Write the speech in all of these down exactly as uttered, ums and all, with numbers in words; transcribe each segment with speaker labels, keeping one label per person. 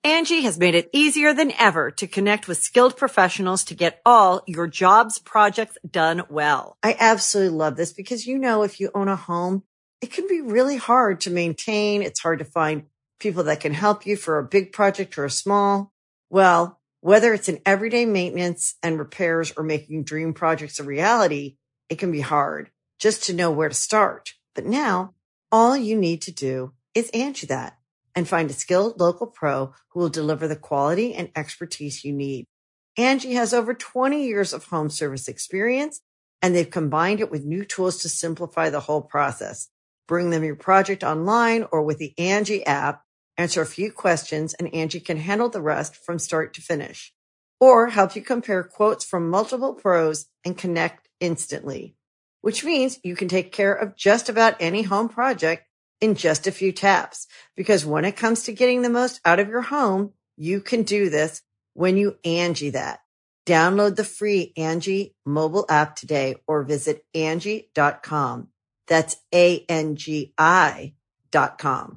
Speaker 1: Angie has made it easier than ever to connect with skilled professionals to get all your jobs projects done well. I absolutely love this because, you know, if you own a home, it can be really hard to maintain. It's hard to find people that can help you for a big project or a small. Well, whether it's in everyday maintenance and repairs or making dream projects a reality, it can be hard just to know where to start. But now all you need to do is Angie that and find a skilled local pro who will deliver the quality and expertise you need. Angie has over twenty years of home service experience, and they've combined it with new tools to simplify the whole process. Bring them your project online or with the Angie app, answer a few questions, and Angie can handle the rest from start to finish. Or help you compare quotes from multiple pros and connect instantly, which means you can take care of just about any home project in just a few taps. Because when it comes to getting the most out of your home, you can do this when you Angie that. Download the free Angie mobile app today or visit Angie dot com. That's A N G I dot com.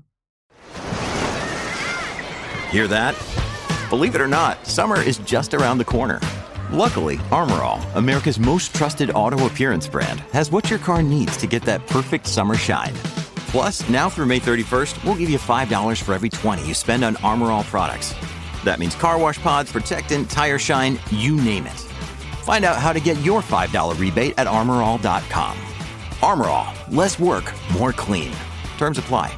Speaker 2: Hear that? Believe it or not, summer is just around the corner. Luckily, Armor All, America's most trusted auto appearance brand, has what your car needs to get that perfect summer shine. Plus, now through May thirty-first, we'll give you five dollars for every twenty you spend on Armor All products. That means car wash pods, protectant, tire shine, you name it. Find out how to get your five dollars rebate at armor all dot com. Armor All, less work, more clean. Terms apply.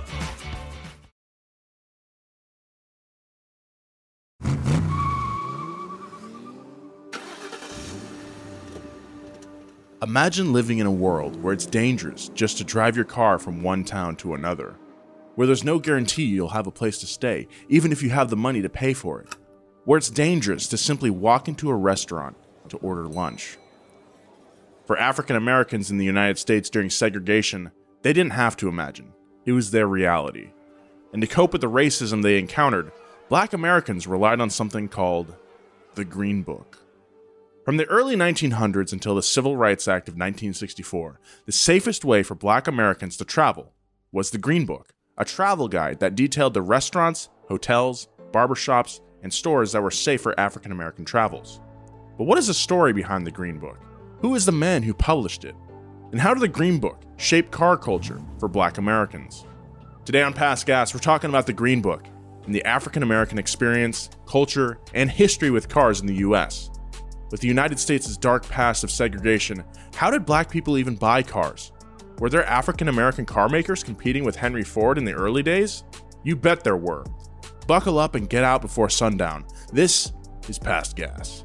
Speaker 3: Imagine living in a world where it's dangerous just to drive your car from one town to another, where there's no guarantee you'll have a place to stay, even if you have the money to pay for it, where it's dangerous to simply walk into a restaurant to order lunch. For African Americans in the United States during segregation, they didn't have to imagine. It was their reality. And to cope with the racism they encountered, Black Americans relied on something called the Green Book. From the early nineteen hundreds until the Civil Rights Act of nineteen sixty-four, the safest way for Black Americans to travel was the Green Book, a travel guide that detailed the restaurants, hotels, barbershops, and stores that were safe for African American travels. But what is the story behind the Green Book? Who is the man who published it? And how did the Green Book shape car culture for Black Americans? Today on Past Gas, we're talking about the Green Book and the African American experience, culture, and history with cars in the U S. With the United States' dark past of segregation, how did Black people even buy cars? Were there African American car makers competing with Henry Ford in the early days? You bet there were. Buckle up and get out before sundown. This is Past Gas.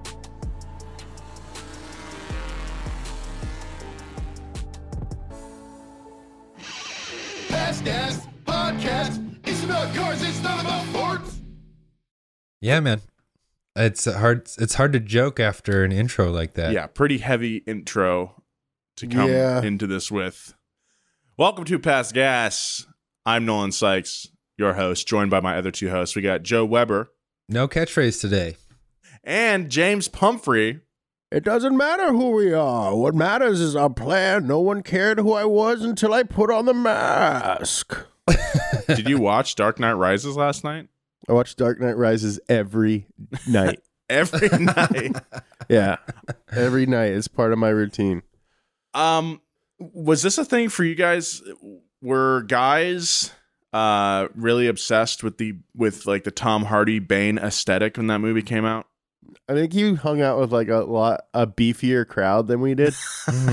Speaker 4: Past Gas Podcast. It's about cars, it's not about Fords.
Speaker 5: Yeah, man. It's hard. It's hard to joke after an intro like that.
Speaker 3: Yeah, pretty heavy intro to come
Speaker 6: Yeah.
Speaker 3: into this with. Welcome to Past Gas. I'm Nolan Sykes, your host, joined by my other two hosts. We got Joe Weber
Speaker 5: No catchphrase today.
Speaker 3: and James Pumphrey.
Speaker 6: It doesn't matter who we are. What matters is our plan. No one cared who I was until I put on the mask.
Speaker 3: Did you watch Dark Knight Rises last night?
Speaker 6: I watch Dark Knight Rises every night.
Speaker 3: Every night.
Speaker 6: Yeah. Every night is part of my routine.
Speaker 3: Um, was this a thing for you guys? Were guys uh really obsessed with the with like the Tom Hardy Bane aesthetic when that movie came out?
Speaker 6: I think you hung out with like a lot a beefier crowd than we did.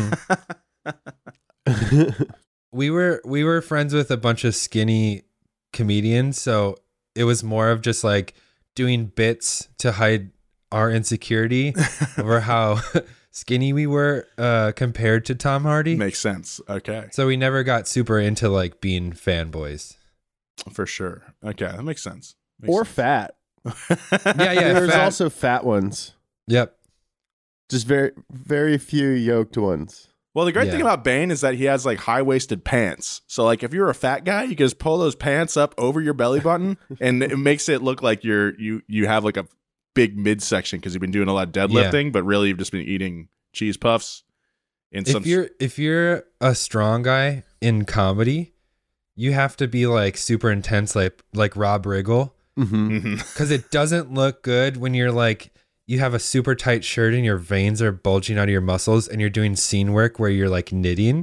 Speaker 5: We were we were friends with a bunch of skinny comedians, so it was more of just like doing bits to hide our insecurity over how skinny we were uh, compared to Tom Hardy.
Speaker 3: Makes sense. Okay.
Speaker 5: So we never got super into like being fanboys.
Speaker 3: For sure. Okay, that makes sense. Makes
Speaker 6: Or
Speaker 3: sense.
Speaker 6: fat.
Speaker 5: Yeah, yeah.
Speaker 6: There's
Speaker 5: fat.
Speaker 6: also fat ones.
Speaker 5: Yep.
Speaker 6: Just very, very few yoked ones.
Speaker 3: Well, the great
Speaker 5: Yeah.
Speaker 3: thing about Bane is that he has like high-waisted pants. So like if you're a fat guy, you can just pull those pants up over your belly button and it makes it look like you're you you have like a big midsection because you've been doing a lot of deadlifting,
Speaker 5: Yeah.
Speaker 3: but really you've just been eating cheese puffs. In
Speaker 5: If
Speaker 3: some
Speaker 5: you're if you're a strong guy in comedy, you have to be like super intense, like like Rob Riggle,
Speaker 6: Mm-hmm.
Speaker 5: because it doesn't look good when you're like, you have a super tight shirt and your veins are bulging out of your muscles and you're doing scene work where you're like knitting.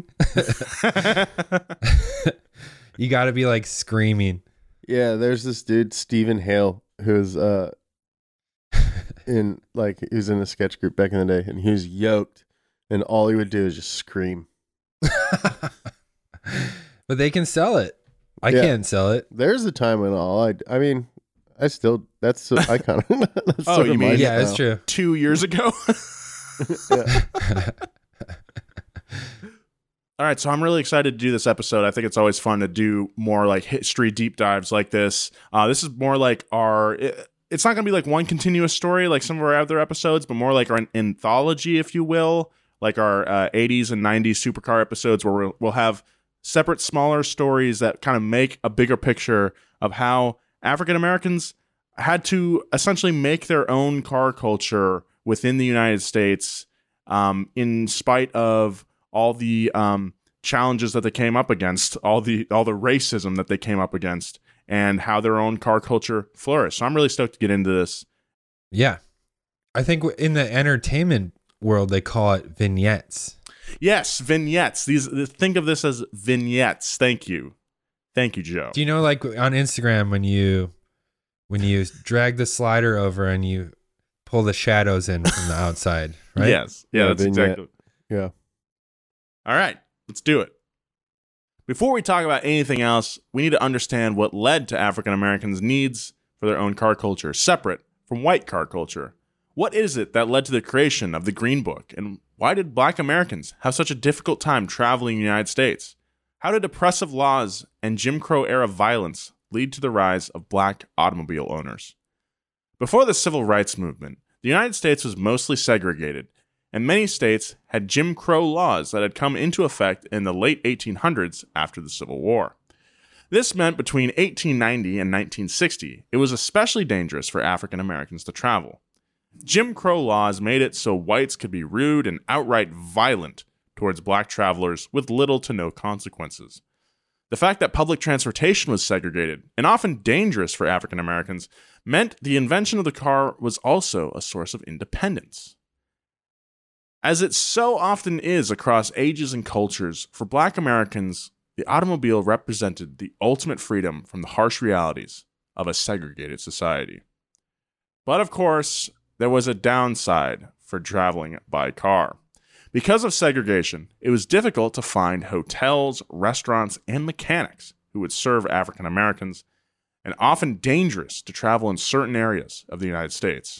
Speaker 5: You got to be like screaming.
Speaker 6: Yeah, there's this dude, Stephen Hale, who's uh, in like, he was in a sketch group back in the day, and he was yoked, and all he would do is just scream.
Speaker 5: But they can sell it. I
Speaker 6: Yeah.
Speaker 5: can't sell it.
Speaker 6: There's a time when all I, I mean, I still, that's, I kind of, that's
Speaker 3: Oh,
Speaker 6: sort
Speaker 3: you
Speaker 6: of
Speaker 3: mean-
Speaker 6: my
Speaker 5: Yeah, it's
Speaker 6: style.
Speaker 5: true.
Speaker 3: Two years ago.
Speaker 6: Yeah.
Speaker 3: All right, so I'm really excited to do this episode. I think it's always fun to do more like history deep dives like this. Uh, this is more like our. It, it's not going to be like one continuous story like some of our other episodes, but more like our anthology, if you will, like our uh, eighties and nineties supercar episodes, where we'll, we'll have separate, smaller stories that kind of make a bigger picture of how African Americans had to essentially make their own car culture within the United States, um, in spite of all the um, challenges that they came up against, all the all the racism that they came up against, and how their own car culture flourished. So I'm really stoked to get into this.
Speaker 5: Yeah. I think in the entertainment world, they call it vignettes.
Speaker 3: Yes, vignettes. These think of this as vignettes. Thank you, thank you, Joe.
Speaker 5: Do you know, like on Instagram, when you when you drag the slider over and you pull the shadows in from the outside, right?
Speaker 3: Yes, yeah,
Speaker 6: Yeah,
Speaker 3: that's
Speaker 6: vignette.
Speaker 3: exactly.
Speaker 6: Yeah.
Speaker 3: All right, let's do it. Before we talk about anything else, we need to understand what led to African Americans' needs for their own car culture, separate from white car culture. What is it that led to the creation of the Green Book, and why did Black Americans have such a difficult time traveling in the United States? How did oppressive laws and Jim Crow era violence lead to the rise of Black automobile owners? Before the Civil Rights Movement, the United States was mostly segregated, and many states had Jim Crow laws that had come into effect in the late eighteen hundreds after the Civil War. This meant between eighteen ninety and nineteen sixty, it was especially dangerous for African Americans to travel. Jim Crow laws made it so whites could be rude and outright violent towards black travelers with little to no consequences. The fact that public transportation was segregated and often dangerous for African Americans meant the invention of the car was also a source of independence. As it so often is across ages and cultures, for Black Americans, the automobile represented the ultimate freedom from the harsh realities of a segregated society. But of course, there was a downside for traveling by car. Because of segregation, it was difficult to find hotels, restaurants, and mechanics who would serve African Americans, and often dangerous to travel in certain areas of the United States.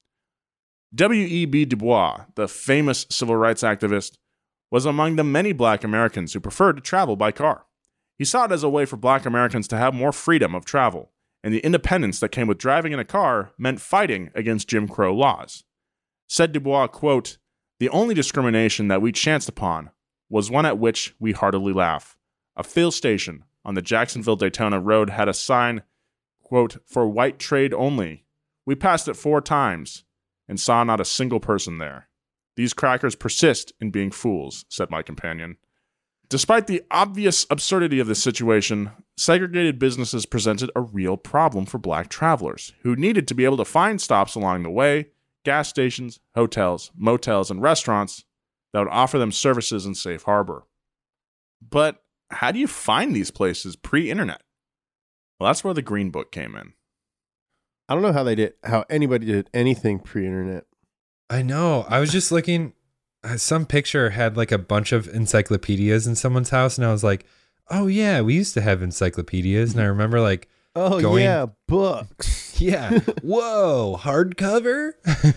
Speaker 3: W E B Du Bois, the famous civil rights activist, was among the many Black Americans who preferred to travel by car. He saw it as a way for Black Americans to have more freedom of travel, and the independence that came with driving in a car meant fighting against Jim Crow laws. Said Du Bois, quote, "The only discrimination that we chanced upon was one at which we heartily laugh. A fill station on the Jacksonville-Daytona road had a sign, quote, for white trade only. We passed it four times and saw not a single person there. These crackers persist in being fools," said my companion. Despite the obvious absurdity of this situation, segregated businesses presented a real problem for Black travelers who needed to be able to find stops along the way, gas stations, hotels, motels, and restaurants that would offer them services in safe harbor. But how do you find these places pre-internet? Well, that's where the Green Book came in.
Speaker 6: I don't know how they did, how anybody did anything pre-internet.
Speaker 5: I know. I was just looking. uh, Some picture had like a bunch of encyclopedias in someone's house, and I was like, "Oh yeah, we used to have encyclopedias." And I remember like,
Speaker 6: Oh
Speaker 5: Going-
Speaker 6: yeah, books.
Speaker 5: "Yeah, whoa, hardcover."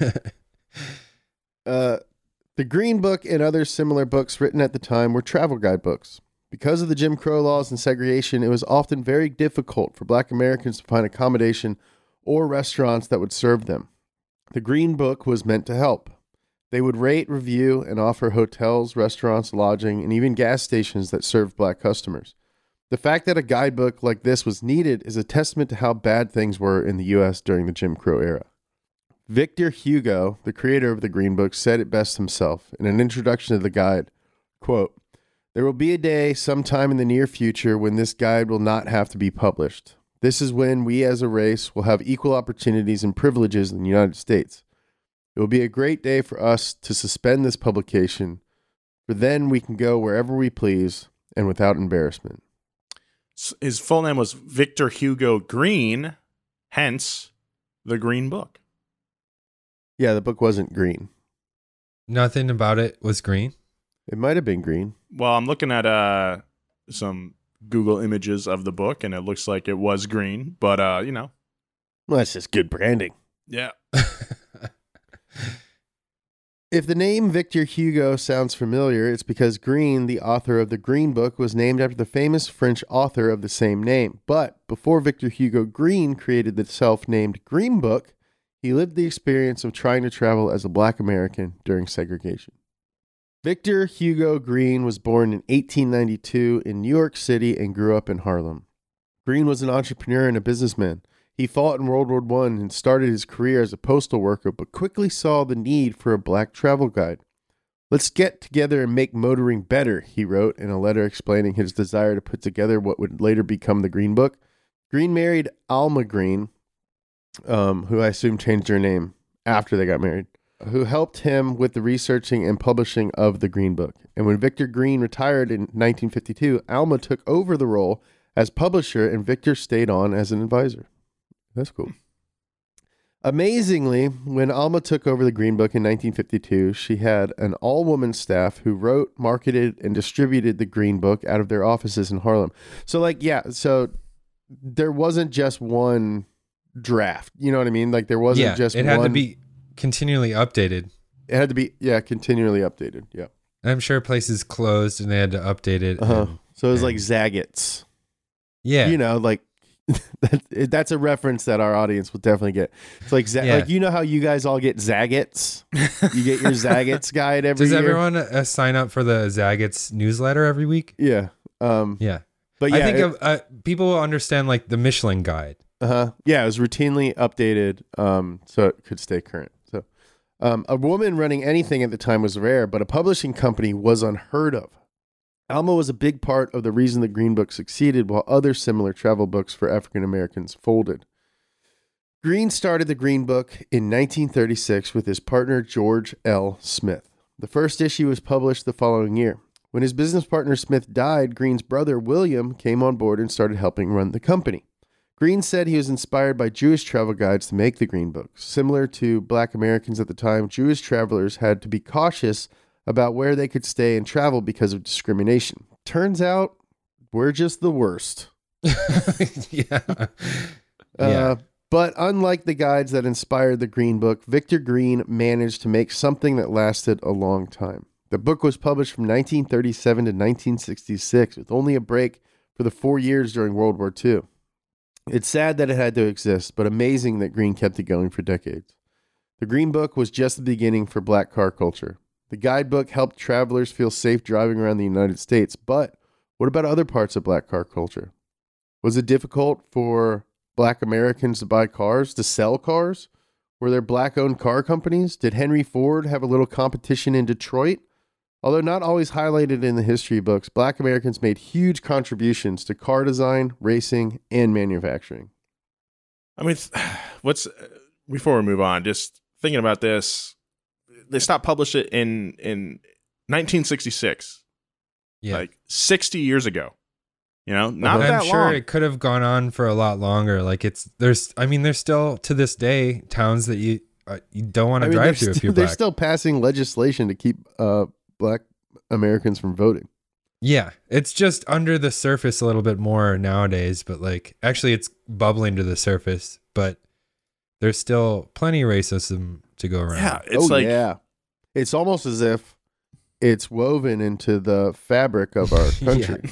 Speaker 6: Uh, the Green Book and other similar books written at the time were travel guidebooks. Because of the Jim Crow laws and segregation, it was often very difficult for Black Americans to find accommodation or restaurants that would serve them. The Green Book was meant to help. They would rate, review, and offer hotels, restaurants, lodging, and even gas stations that served Black customers. The fact that a guidebook like this was needed is a testament to how bad things were in the U S during the Jim Crow era. Victor Hugo, the creator of the Green Book, said it best himself in an introduction to the guide, quote, "There will be a day sometime in the near future when this guide will not have to be published. This is when we as a race will have equal opportunities and privileges in the United States. It will be a great day for us to suspend this publication, for then we can go wherever we please and without embarrassment.
Speaker 3: His full name was Victor Hugo Green, hence the Green Book.
Speaker 6: Yeah, the book wasn't green.
Speaker 5: Nothing about it was green.
Speaker 6: It might have been green.
Speaker 3: Well, I'm looking at uh, some Google images of the book, and it looks like it was green, but, uh, you know.
Speaker 6: Well, that's just good branding.
Speaker 3: Yeah.
Speaker 6: If the name Victor Hugo sounds familiar, it's because Green, the author of the Green Book, was named after the famous French author of the same name. But before Victor Hugo Green created the self-named Green Book, he lived the experience of trying to travel as a Black American during segregation. Victor Hugo Green was born in eighteen ninety-two in New York City and grew up in Harlem. Green was an entrepreneur and a businessman. He fought in World War One and started his career as a postal worker, but quickly saw the need for a Black travel guide. "Let's get together and make motoring better," he wrote in a letter explaining his desire to put together what would later become the Green Book. Green married Alma Green, um, who I assume changed her name after they got married, who helped him with the researching and publishing of the Green Book. And when Victor Green retired in nineteen fifty-two, Alma took over the role as publisher and Victor stayed on as an advisor. That's cool. Amazingly, when Alma took over the Green Book in nineteen fifty-two, she had an all-woman staff who wrote, marketed, and distributed the Green Book out of their offices in Harlem. So, like, yeah, so there wasn't just one draft. You know what I mean? Like, there wasn't
Speaker 5: yeah,
Speaker 6: just
Speaker 5: it had
Speaker 6: one.
Speaker 5: to be continually updated.
Speaker 6: It had to be, yeah, continually updated. Yeah.
Speaker 5: And I'm sure places closed and they had to update it.
Speaker 6: Uh-huh.
Speaker 5: and-
Speaker 6: So it was
Speaker 5: and-
Speaker 6: like Zagat's.
Speaker 5: yeah.
Speaker 6: You know, like that, that's a reference that our audience will definitely get. It's like, Z-
Speaker 5: Yeah.
Speaker 6: like you know how you guys all get Zagat's? You get your Zagat's guide every
Speaker 5: Does
Speaker 6: year.
Speaker 5: everyone uh, sign up for the Zagat's newsletter every week?
Speaker 6: Yeah. Um,
Speaker 5: Yeah.
Speaker 6: But yeah,
Speaker 5: I think
Speaker 6: it-
Speaker 5: of, uh, people will understand like the Michelin guide.
Speaker 6: Uh-huh. Yeah, it was routinely updated um, so it could stay current. So um, a woman running anything at the time was rare, but a publishing company was unheard of. Alma was a big part of the reason the Green Book succeeded, while other similar travel books for African Americans folded. Green started the Green Book in nineteen thirty-six with his partner George L. Smith. The first issue was published the following year. When his business partner Smith died, Green's brother William came on board and started helping run the company. Green said he was inspired by Jewish travel guides to make the Green Book. Similar to Black Americans at the time, Jewish travelers had to be cautious about where they could stay and travel because of discrimination. Turns out, we're just the worst.
Speaker 5: yeah.
Speaker 6: Uh,
Speaker 5: Yeah.
Speaker 6: But unlike the guides that inspired the Green Book, Victor Green managed to make something that lasted a long time. The book was published from nineteen thirty-seven to nineteen sixty-six, with only a break for the four years during World War Two. It's sad that it had to exist, but amazing that Green kept it going for decades. The Green Book was just the beginning for Black car culture. The guidebook helped travelers feel safe driving around the United States, but what about other parts of Black car culture? Was it difficult for Black Americans to buy cars, to sell cars? Were there Black-owned car companies? Did Henry Ford have a little competition in Detroit? Although not always highlighted in the history books, Black Americans made huge contributions to car design, racing, and manufacturing.
Speaker 3: I mean, what's before we move on, just thinking about this, they stopped publishing it in in nineteen sixty-six,
Speaker 5: Yeah.
Speaker 3: like sixty years ago. You know, not
Speaker 5: But
Speaker 3: that
Speaker 5: I'm sure
Speaker 3: long.
Speaker 5: it could have gone on for a lot longer. Like it's there's, I mean, there's still to this day towns that you uh, you don't want
Speaker 6: I
Speaker 5: to
Speaker 6: mean,
Speaker 5: drive
Speaker 6: they're,
Speaker 5: to if
Speaker 6: st-
Speaker 5: you're
Speaker 6: they're
Speaker 5: black.
Speaker 6: still passing legislation to keep uh, Black Americans from voting.
Speaker 5: Yeah, it's just under the surface a little bit more nowadays, but like actually it's bubbling to the surface. But there's still plenty of racism to go around.
Speaker 3: Yeah, it's
Speaker 6: oh,
Speaker 3: like
Speaker 6: yeah. It's almost as if it's woven into the fabric of our country.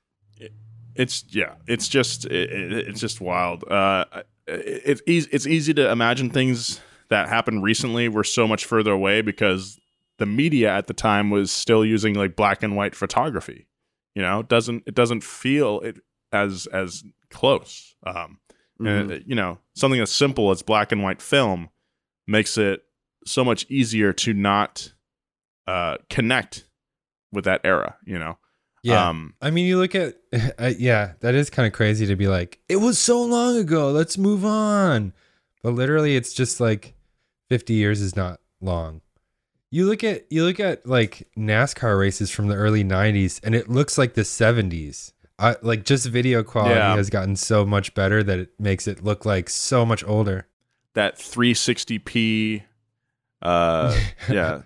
Speaker 3: it's yeah, it's just it, it, it's just wild. Uh, it, it's easy. It's easy to imagine things that happened recently were so much further away because the media at the time was still using like black and white photography. You know, it doesn't it doesn't feel it as as close. Um,
Speaker 6: Mhm.
Speaker 3: and, you know, something as simple as black and white film makes it so much easier to not uh, connect with that era. You know.
Speaker 5: Yeah.
Speaker 3: Um,
Speaker 5: I mean, you look at, uh, yeah, that is kind of crazy to be like, it was so long ago. Let's move on. But literally, it's just like fifty years is not long. You look at, you look at like NASCAR races from the early nineties and it looks like the seventies. I, like just video quality
Speaker 3: Yeah.
Speaker 5: has gotten so much better that it makes it look like so much older.
Speaker 3: that three sixty p, uh, yeah.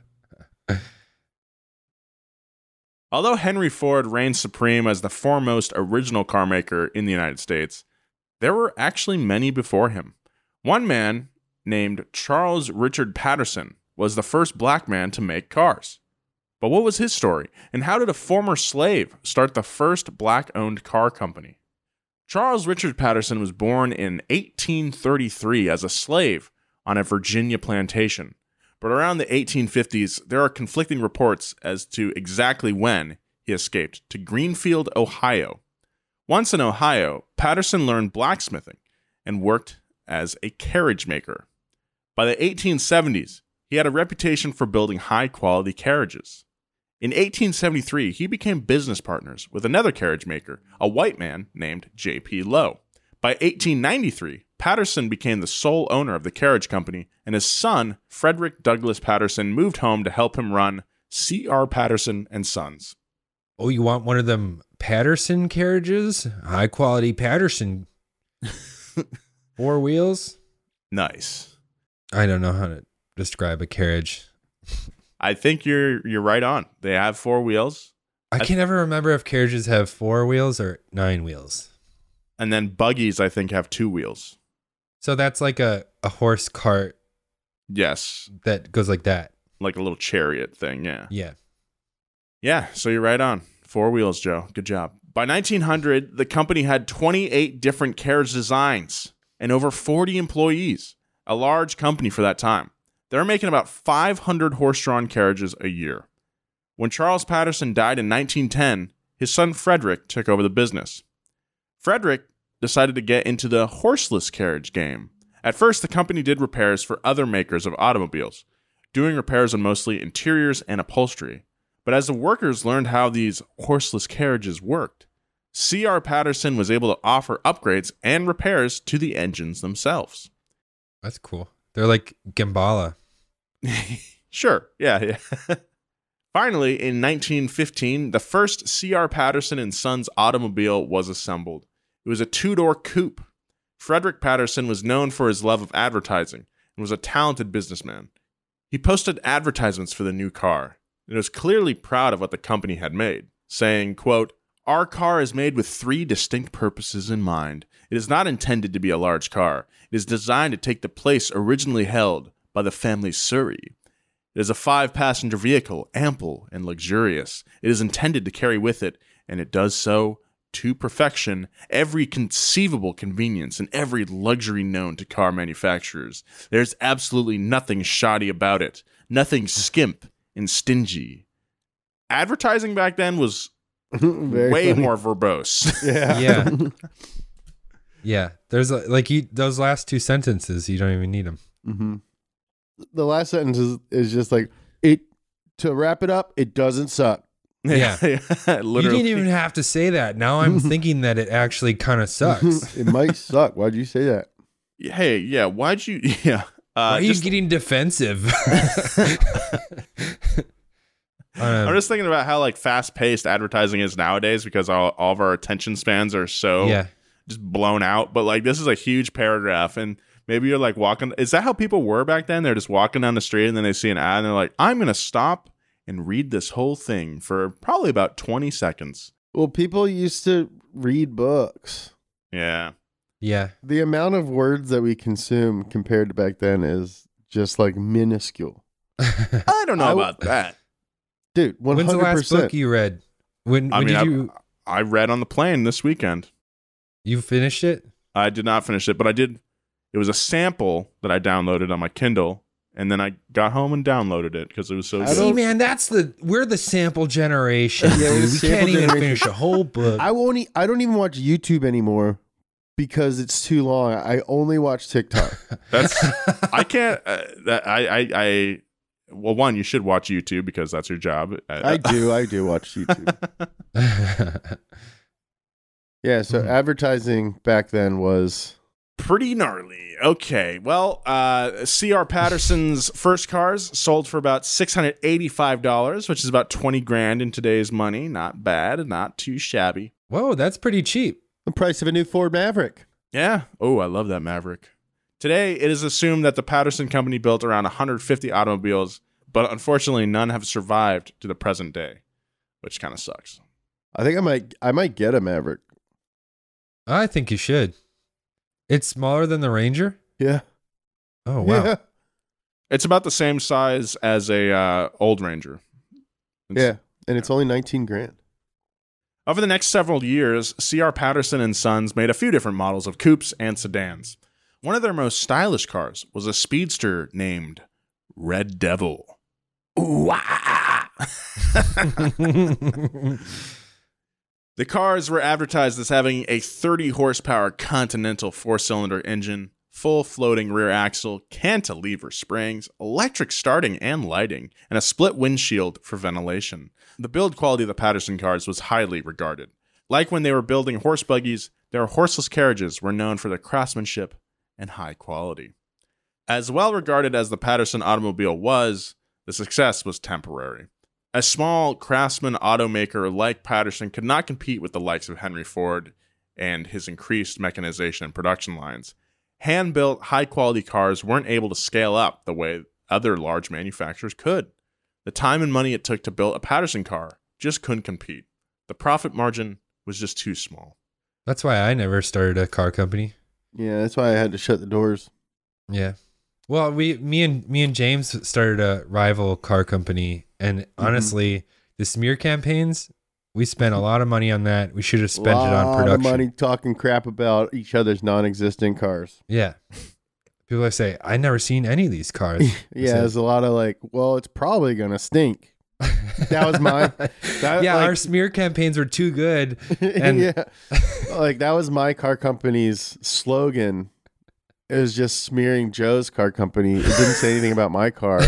Speaker 3: Although Henry Ford reigned supreme as the foremost original car maker in the United States, there were actually many before him. One man named Charles Richard Patterson was the first black man to make cars. But what was his story, and how did a former slave start the first black-owned car company? Charles Richard Patterson was born in eighteen thirty-three as a slave on a Virginia plantation. But around the eighteen fifties, there are conflicting reports as to exactly when he escaped to Greenfield, Ohio. Once in Ohio, Patterson learned blacksmithing and worked as a carriage maker. By the eighteen seventies, he had a reputation for building high-quality carriages. In eighteen seventy-three, he became business partners with another carriage maker, a white man named J P Lowe. By eighteen ninety-three, Patterson became the sole owner of the carriage company, and his son, Frederick Douglass Patterson, moved home to help him run C R Patterson and Sons.
Speaker 5: Oh, you want one of them Patterson carriages? High quality Patterson. Four wheels?
Speaker 3: Nice.
Speaker 5: I don't know how to describe a carriage.
Speaker 3: I think you're you're right on. They have four wheels,
Speaker 5: I can never remember if carriages have four wheels or nine wheels.
Speaker 3: and then buggies, I think, have two wheels.
Speaker 5: So that's like a, a horse cart
Speaker 3: Yes,
Speaker 5: that goes like that.
Speaker 3: like a little chariot thing, yeah.
Speaker 5: Yeah.
Speaker 3: Yeah, so you're right on. Four wheels, Joe. Good job. By nineteen hundred, the company had twenty-eight different carriage designs and over forty employees. A large company for that time. They were making about five hundred horse-drawn carriages a year. When Charles Patterson died in nineteen ten, his son Frederick took over the business. Frederick decided to get into the horseless carriage game. At first, the company did repairs for other makers of automobiles, doing repairs on mostly interiors and upholstery. But as the workers learned how these horseless carriages worked, C R Patterson was able to offer upgrades and repairs to the engines themselves.
Speaker 5: That's cool. They're like Gambala.
Speaker 3: Sure, yeah, yeah. Finally, in nineteen fifteen, the first C R Patterson and Sons automobile was assembled. It was a two-door coupe. Frederick Patterson was known for his love of advertising and was a talented businessman. He posted advertisements for the new car and was clearly proud of what the company had made, saying, quote, "Our car is made with three distinct purposes in mind. It is not intended to be a large car. It is designed to take the place originally held by the family Surrey. It is a five-passenger vehicle, ample and luxurious. It is intended to carry with it, and it does so to perfection, every conceivable convenience and every luxury known to car manufacturers. There's absolutely nothing shoddy about it, nothing skimp and stingy." Advertising back then was
Speaker 6: Very
Speaker 3: way
Speaker 6: funny.
Speaker 3: more verbose.
Speaker 6: Yeah.
Speaker 5: Yeah. Yeah. There's a, like you, those last two sentences, you don't even need them.
Speaker 6: hmm The last sentence is, is just like it. To wrap it up, it doesn't suck.
Speaker 5: Yeah.
Speaker 3: Literally.
Speaker 5: You didn't even have to say that. Now I'm thinking that it actually kind of sucks.
Speaker 6: It might suck. Why'd you say that?
Speaker 3: Hey, yeah, why'd you, yeah. Uh,
Speaker 5: Why are you
Speaker 3: just-
Speaker 5: getting defensive? Um,
Speaker 3: I'm just thinking about how like fast-paced advertising is nowadays because all, all of our attention spans are so
Speaker 5: yeah.
Speaker 3: just blown out. But like this is a huge paragraph, and maybe you're like walking. Is that how people were back then? They're just walking down the street and then they see an ad and they're like, "I'm gonna stop and read this whole thing for probably about twenty seconds."
Speaker 6: Well, people used to read books.
Speaker 3: Yeah,
Speaker 5: Yeah.
Speaker 6: The amount of words that we consume compared to back then is just like minuscule.
Speaker 3: I don't know
Speaker 6: I w-
Speaker 3: about that.
Speaker 6: Dude, one
Speaker 5: When's the
Speaker 6: hundred
Speaker 5: last
Speaker 6: percent.
Speaker 5: book you read? When,
Speaker 3: I
Speaker 5: when
Speaker 3: mean,
Speaker 5: did
Speaker 3: I,
Speaker 5: you
Speaker 3: I read on the plane this weekend.
Speaker 5: you finished it?
Speaker 3: I did not finish it, but I did. It was a sample that I downloaded on my Kindle, and then I got home and downloaded it because it was so
Speaker 6: I
Speaker 3: good.
Speaker 5: See, man, that's the we're the sample generation.
Speaker 6: Yeah, we're
Speaker 5: dude.
Speaker 6: the
Speaker 5: We
Speaker 6: sample
Speaker 5: can't even
Speaker 6: generation.
Speaker 5: finish a whole book.
Speaker 6: I won't. E- I don't even watch YouTube anymore because it's too long. I only watch TikTok.
Speaker 3: That's I can't. Uh, that I I I well, one, you should watch YouTube because that's your job.
Speaker 6: I do. I do watch YouTube. Yeah, so mm-hmm. advertising back then was
Speaker 3: pretty gnarly. Okay, well, uh, C R Patterson's first cars sold for about six hundred eighty-five dollars, which is about twenty grand in today's money. Not bad, not too shabby.
Speaker 5: Whoa, that's pretty cheap.
Speaker 6: The price of a new Ford Maverick.
Speaker 3: Yeah. Oh, I love that Maverick. Today, it is assumed that the Patterson Company built around one hundred fifty automobiles, but unfortunately, none have survived to the present day, which kind of sucks.
Speaker 6: I think I might, I might get a Maverick.
Speaker 5: I think you should. It's smaller than the Ranger?
Speaker 6: Yeah.
Speaker 5: Oh, wow. Yeah.
Speaker 3: It's about the same size as a uh, old Ranger. It's,
Speaker 6: yeah, and it's only nineteen grand.
Speaker 3: Over the next several years, C R Patterson and Sons made a few different models of coupes and sedans. One of their most stylish cars was a speedster named Red Devil. Ooh-ah! The cars were advertised as having a thirty horsepower Continental four-cylinder engine, full floating rear axle, cantilever springs, electric starting and lighting, and a split windshield for ventilation. The build quality of the Patterson cars was highly regarded. Like when they were building horse buggies, their horseless carriages were known for their craftsmanship and high quality. As well regarded as the Patterson automobile was, the success was temporary. A small craftsman automaker like Patterson could not compete with the likes of Henry Ford and his increased mechanization and production lines. Hand-built, high-quality cars weren't able to scale up the way other large manufacturers could. The time and money it took to build a Patterson car just couldn't compete. The profit margin was just too small.
Speaker 5: That's why I never started a car company.
Speaker 6: Yeah, that's why I had to shut the doors.
Speaker 5: Yeah. Well, we, me and me and James started a rival car company, and honestly, mm-hmm. the smear campaigns, we spent a lot of money on that. We should have spent it on production. A lot of
Speaker 6: money talking crap about each other's non-existent cars.
Speaker 5: Yeah. People say, I never seen any of these cars.
Speaker 6: Yeah, there's a lot of like, well, it's probably gonna stink. That was my. That,
Speaker 5: yeah,
Speaker 6: like,
Speaker 5: our smear campaigns were too good. And
Speaker 6: yeah, like that was my car company's slogan. It was just smearing Joe's car company. It didn't say anything about my car.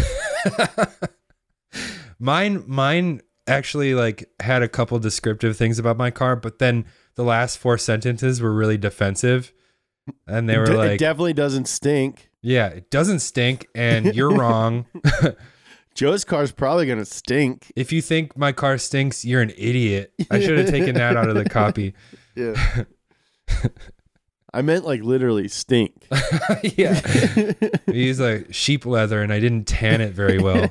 Speaker 5: mine, mine actually like had a couple descriptive things about my car, but then the last four sentences were really defensive, and they were
Speaker 6: it,
Speaker 5: like,
Speaker 6: "It definitely doesn't stink."
Speaker 5: Yeah, it doesn't stink, and you're wrong.
Speaker 6: Joe's car's probably gonna stink.
Speaker 5: If you think my car stinks, you're an idiot. I should have taken that out of the copy.
Speaker 6: Yeah. I meant like literally stink.
Speaker 5: Yeah. We used like sheep leather and I didn't tan it very well.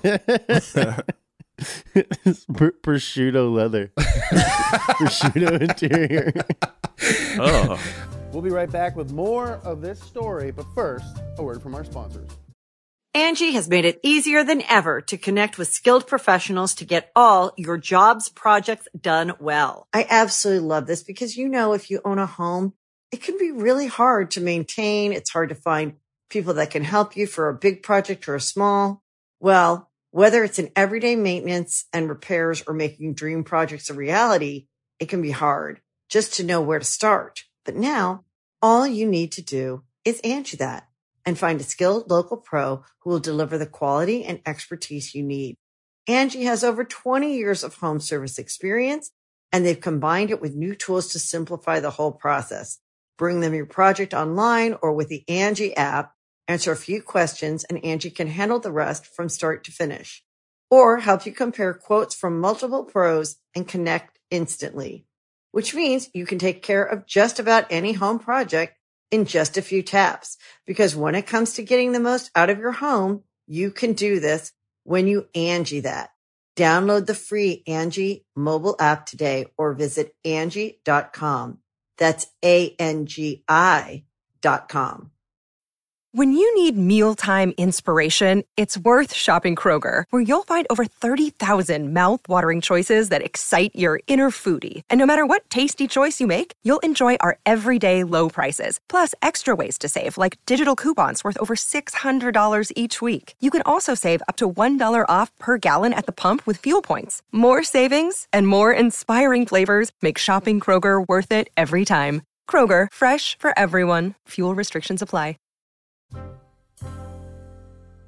Speaker 6: Pr- prosciutto leather. Prosciutto interior.
Speaker 3: Oh.
Speaker 7: We'll be right back with more of this story, but first, a word from our sponsors.
Speaker 1: Angie has made it easier than ever to connect with skilled professionals to get all your jobs projects done well. I absolutely love this because, you know, if you own a home, it can be really hard to maintain. It's hard to find people that can help you for a big project or a small. Well, whether it's in everyday maintenance and repairs or making dream projects a reality, it can be hard just to know where to start. But now all you need to do is Angie that and find a skilled local pro who will deliver the quality and expertise you need. Angie has over twenty years of home service experience, and they've combined it with new tools to simplify the whole process. Bring them your project online or with the Angie app, answer a few questions, and Angie can handle the rest from start to finish. Or help you compare quotes from multiple pros and connect instantly, which means you can take care of just about any home project in just a few taps. Because when it comes to getting the most out of your home, you can do this when you Angie that. Download the free Angie mobile app today or visit Angie dot com. That's A N G I dot com.
Speaker 8: When you need mealtime inspiration, it's worth shopping Kroger, where you'll find over thirty thousand mouth-watering choices that excite your inner foodie. And no matter what tasty choice you make, you'll enjoy our everyday low prices, plus extra ways to save, like digital coupons worth over six hundred dollars each week. You can also save up to one dollar off per gallon at the pump with fuel points. More savings and more inspiring flavors make shopping Kroger worth it every time. Kroger, fresh for everyone. Fuel restrictions apply.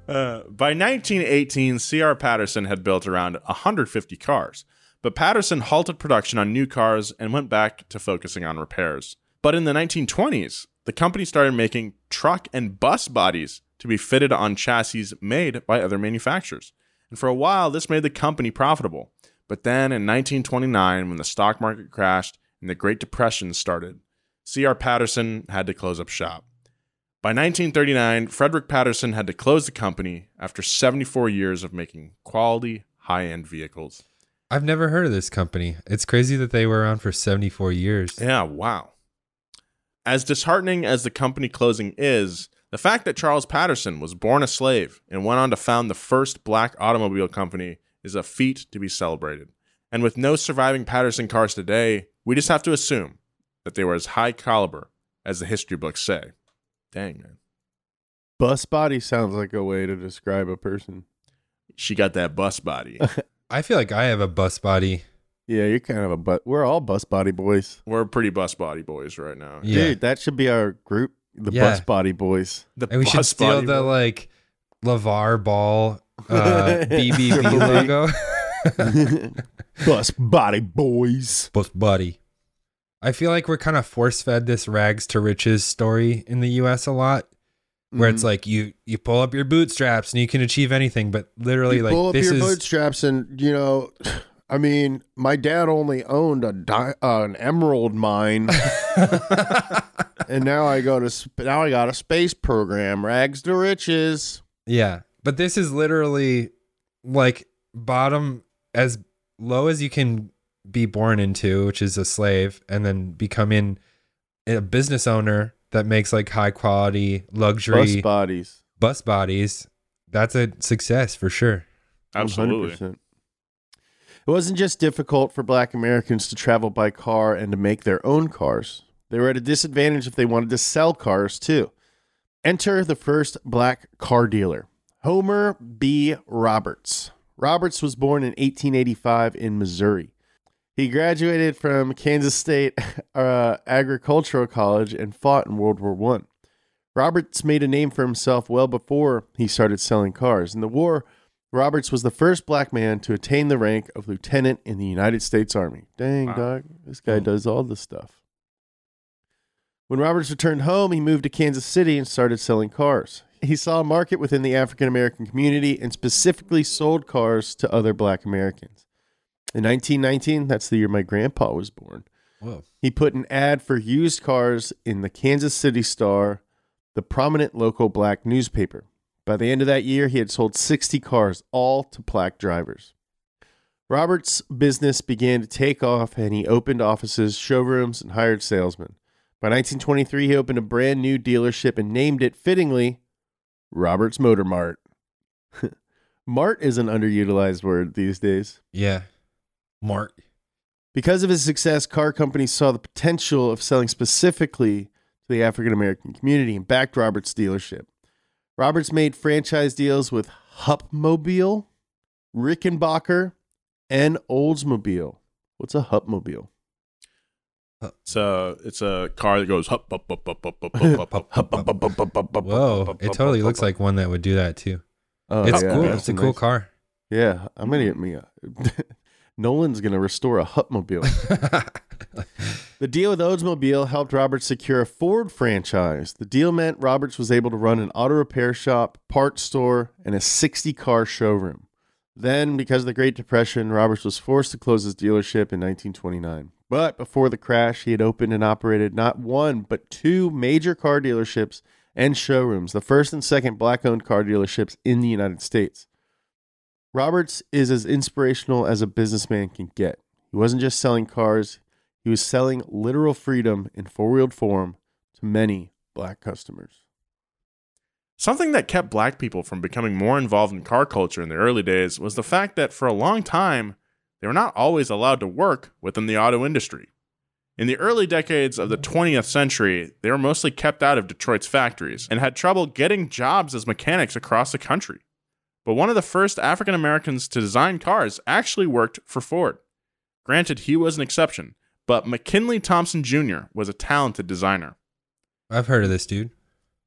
Speaker 3: Uh, by nineteen eighteen, C R Patterson had built around one hundred fifty cars, but Patterson halted production on new cars and went back to focusing on repairs. But in the nineteen twenties, the company started making truck and bus bodies to be fitted on chassis made by other manufacturers. And for a while, this made the company profitable. But then in nineteen twenty-nine, when the stock market crashed and the Great Depression started, C R Patterson had to close up shop. By nineteen thirty-nine, Frederick Patterson had to close the company after seventy-four years of making quality, high-end vehicles.
Speaker 5: I've never heard of this company. It's crazy that they were around for seventy-four years.
Speaker 3: Yeah, wow. As disheartening as the company closing is, the fact that Charles Patterson was born a slave and went on to found the first black automobile company is a feat to be celebrated. And with no surviving Patterson cars today, we just have to assume that they were as high caliber as the history books say. Dang, man.
Speaker 6: Bus body sounds like a way to describe a person.
Speaker 3: She got that bus body.
Speaker 5: I feel like I have a bus body.
Speaker 6: Yeah, you're kind of a but. We're all bus body boys.
Speaker 3: We're pretty bus body boys right now.
Speaker 5: Yeah.
Speaker 6: Dude, that should be our group, the
Speaker 5: Yeah.
Speaker 6: bus body boys.
Speaker 3: The
Speaker 5: And we should
Speaker 3: bus
Speaker 5: steal
Speaker 3: body
Speaker 5: the
Speaker 3: boy.
Speaker 5: like LeVar Ball uh, B B B logo.
Speaker 6: Bus body boys.
Speaker 5: Bus buddy. I feel like we're kind of force fed this rags to riches story in the U S a lot, where it's
Speaker 6: Mhm.
Speaker 5: like you you pull up your bootstraps and you can achieve anything, but literally
Speaker 6: You
Speaker 5: like
Speaker 6: pull up
Speaker 5: this
Speaker 6: your
Speaker 5: is
Speaker 6: bootstraps, and you know, I mean, my dad only owned a di- uh, an emerald mine, and now I go to sp- now I got a space program. Rags to riches.
Speaker 5: yeah, but this is literally like bottom as low as you can be born into, which is a slave, and then becoming a business owner that makes like high quality luxury
Speaker 6: Bus bodies.
Speaker 5: bus bodies. That's a success for sure.
Speaker 3: Absolutely.
Speaker 6: one hundred percent. It wasn't just difficult for black Americans to travel by car and to make their own cars. They were at a disadvantage if they wanted to sell cars too. Enter the first black car dealer, Homer B. Roberts. Roberts was born in eighteen eighty-five in Missouri. He graduated from Kansas State uh, Agricultural College and fought in World War One. Roberts made a name for himself well before he started selling cars. In the war, Roberts was the first black man to attain the rank of lieutenant in the United States Army. Dang,
Speaker 3: Wow.
Speaker 6: dog. This guy does all the stuff. When Roberts returned home, he moved to Kansas City and started selling cars. He saw a market within the African American community and specifically sold cars to other black Americans. In nineteen nineteen, that's the year my grandpa was born,
Speaker 5: Whoa.
Speaker 6: he put an ad for used cars in the Kansas City Star, the prominent local black newspaper. By the end of that year, he had sold sixty cars, all to black drivers. Roberts' business began to take off, and he opened offices, showrooms, and hired salesmen. By nineteen twenty-three, he opened a brand new dealership and named it, fittingly, Roberts Motor Mart. Mart is an underutilized word these days.
Speaker 5: Yeah. Mark.
Speaker 6: Because of his success, car companies saw the potential of selling specifically to the African American community and backed Roberts' dealership. Roberts made franchise deals with Hupmobile, Rickenbacker, and Oldsmobile. What's a Hupmobile?
Speaker 3: It's a it's a car that goes hup hup hup hup hup hup hup hup hup hup.
Speaker 5: Whoa. It totally looks like one that would do that too.
Speaker 6: Oh,
Speaker 5: It's
Speaker 6: yeah,
Speaker 5: cool.
Speaker 6: that's
Speaker 5: It's a cool
Speaker 6: nice-
Speaker 5: car.
Speaker 6: Yeah, I'm gonna get me a. Nolan's gonna restore a Hupmobile. The deal with Oldsmobile helped Roberts secure a Ford franchise. The deal meant Roberts was able to run an auto repair shop, parts store, and a sixty-car showroom. Then, because of the Great Depression, Roberts was forced to close his dealership in nineteen twenty-nine. But before the crash, he had opened and operated not one, but two major car dealerships and showrooms, the first and second black-owned car dealerships in the United States. Roberts is as inspirational as a businessman can get. He wasn't just selling cars, he was selling literal freedom in four-wheeled form to many black customers.
Speaker 3: Something that kept black people from becoming more involved in car culture in the early days was the fact that for a long time, they were not always allowed to work within the auto industry. In the early decades of the twentieth century, they were mostly kept out of Detroit's factories and had trouble getting jobs as mechanics across the country. But one of the first African Americans to design cars actually worked for Ford. Granted, he was an exception, but McKinley Thompson Junior was a talented designer.
Speaker 5: I've heard of this dude.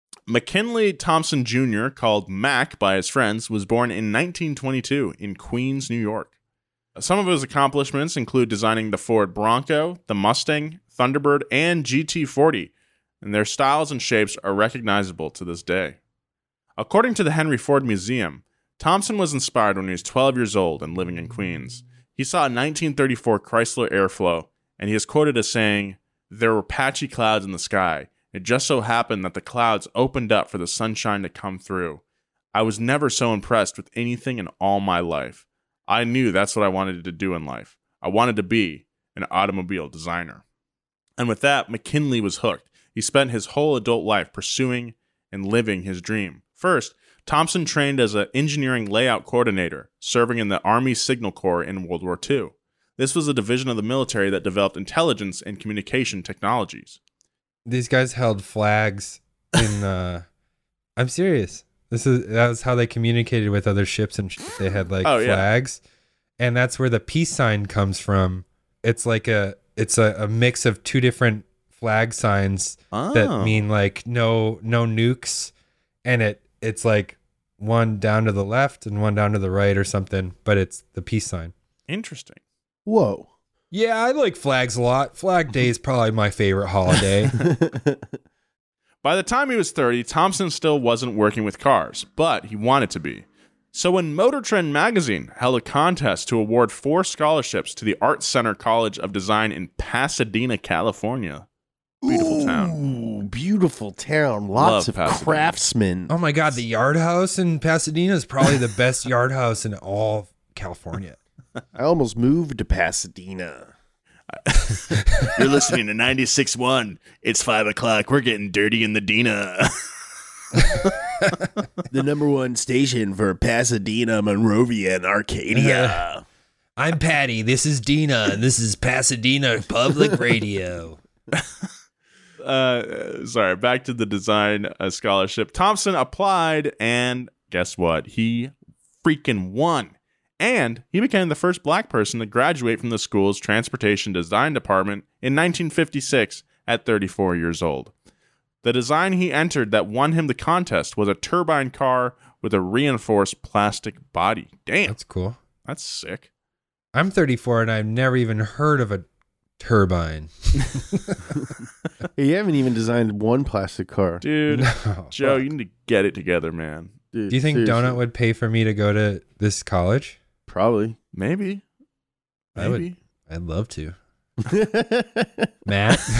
Speaker 3: McKinley Thompson Junior, called Mac by his friends, was born in nineteen twenty-two in Queens, New York. Some of his accomplishments include designing the Ford Bronco, the Mustang, Thunderbird, and G T forty, and their styles and shapes are recognizable to this day. According to the Henry Ford Museum, Thompson was inspired when he was twelve years old and living in Queens. He saw a nineteen thirty-four Chrysler Airflow, and he is quoted as saying, "There were patchy clouds in the sky. It just so happened that the clouds opened up for the sunshine to come through. I was never so impressed with anything in all my life. I knew that's what I wanted to do in life. I wanted to be an automobile designer." And with that, McKinley was hooked. He spent his whole adult life pursuing and living his dream. First, Thompson trained as an engineering layout coordinator, serving in the Army Signal Corps in World War Two. This was a division of the military that developed intelligence and communication technologies.
Speaker 5: These guys held flags in, uh, I'm serious. This is, that was how they communicated with other ships and shit. They had like
Speaker 3: Oh, yeah.
Speaker 5: flags, and that's where the peace sign comes from. It's like a, it's a, a mix of two different flag signs
Speaker 3: Oh.
Speaker 5: that mean like no, no nukes. And it, it's like one down to the left and one down to the right or something, but it's the peace sign.
Speaker 3: Interesting.
Speaker 6: Whoa.
Speaker 5: Yeah, I like flags a lot. Flag Day is probably my favorite holiday.
Speaker 3: By the time he was thirty, Thompson still wasn't working with cars, but he wanted to be. So when Motor Trend magazine held a contest to award four scholarships to the Art Center College of Design in Pasadena, California. Beautiful town.
Speaker 6: Ooh, beautiful town. Lots
Speaker 3: Love
Speaker 6: of
Speaker 3: Pasadena.
Speaker 6: craftsmen.
Speaker 5: Oh my God, the Yard House in Pasadena is probably the best yard house in all of California.
Speaker 6: I almost moved to Pasadena.
Speaker 3: You're listening to ninety-six point one. It's five o'clock. We're getting dirty in the Dina.
Speaker 6: The number one station for Pasadena, Monrovia, and Arcadia.
Speaker 5: I'm Patty. This is Dina, and this is Pasadena Public Radio.
Speaker 3: uh, sorry, back to the design uh, scholarship. Thompson applied, and guess what? He freaking won. And he became the first black person to graduate from the school's transportation design department in nineteen fifty-six at thirty-four years old. The design he entered that won him the contest was a turbine car with a reinforced plastic body. Damn,
Speaker 5: That's cool.
Speaker 3: that's sick.
Speaker 5: I'm thirty-four, and I've never even heard of a turbine.
Speaker 6: You haven't even designed one plastic car.
Speaker 3: Dude,
Speaker 5: No.
Speaker 3: Joe, you need to get it together, man.
Speaker 6: Dude,
Speaker 5: Do you think
Speaker 6: seriously.
Speaker 5: Donut would pay for me to go to this college?
Speaker 6: Probably.
Speaker 3: Maybe.
Speaker 5: I would.
Speaker 3: Maybe.
Speaker 5: I'd love to. Matt?